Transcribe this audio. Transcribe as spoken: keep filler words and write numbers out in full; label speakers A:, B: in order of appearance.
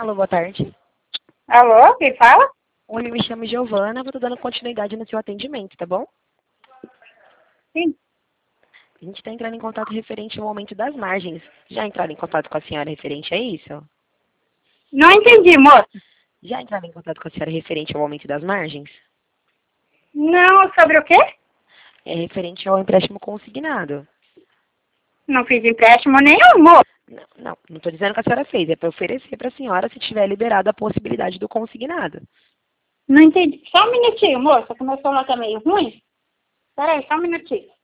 A: Alô, boa tarde.
B: Alô, quem fala?
A: Oi, eu me chamo Giovana, vou estar dando continuidade no seu atendimento, tá bom?
B: Sim.
A: A gente está entrando em contato referente ao aumento das margens. Já entraram em contato com a senhora referente a isso?
B: Não entendi, moço.
A: Já entraram em contato com a senhora referente ao aumento das margens?
B: Não, sobre o quê?
A: É referente ao empréstimo consignado.
B: Não fiz empréstimo nenhum, moço.
A: Não, não, não estou dizendo que a senhora fez, é para oferecer para a senhora se tiver liberado a possibilidade do consignado.
B: Não entendi. Só um minutinho, moça, que meu celular tá meio ruim. Peraí, só um minutinho.